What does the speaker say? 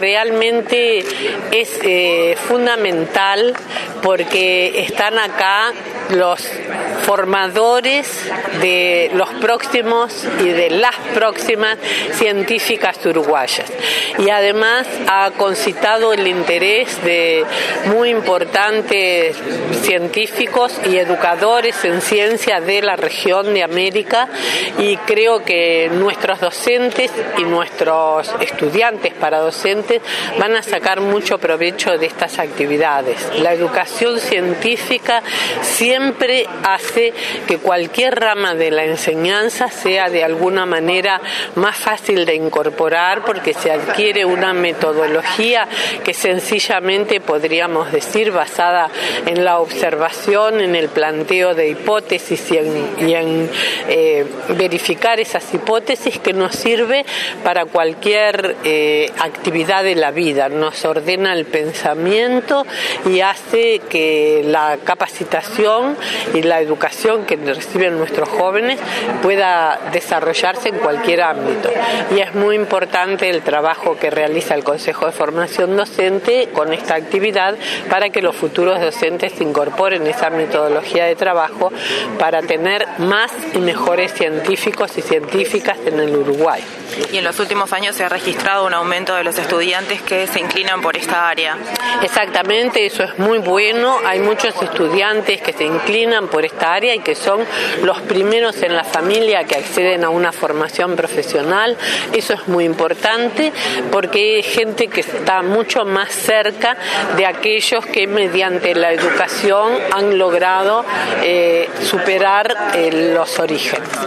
realmente es fundamental porque están acá los formadores de los próximos y de las próximas científicas uruguayas. Y además ha concitado el interés de muy importantes científicos y educadores en ciencia de la región de América, y creo que nuestros docentes y nuestros estudiantes para docentes van a sacar mucho provecho de estas actividades. La educación científica siempre hace que cualquier rama de la enseñanza sea de alguna manera más fácil de incorporar, porque se adquiere una metodología que sencillamente podríamos decir basada en la observación, en el planteo de hipótesis y en verificar esas hipótesis, que nos sirve para cualquier actividad de la vida, nos ordena el pensamiento y hace que la capacitación y la educación que reciben nuestros jóvenes pueda desarrollarse en cualquier ámbito. Y es muy importante el trabajo que realiza el Consejo de Formación Docente con esta actividad para que los futuros docentes incorporen esa metodología de trabajo para tener más y mejores científicos y científicas en el Uruguay. Y en los últimos años se ha registrado un aumento de los estudiantes que se inclinan por esta área. Exactamente, eso es muy bueno. Hay muchos estudiantes que se inclinan por esta área y que son los primeros en la familia que acceden a una formación profesional. Eso es muy importante porque es gente que está mucho más cerca de aquellos que mediante la educación han logrado superar los orígenes.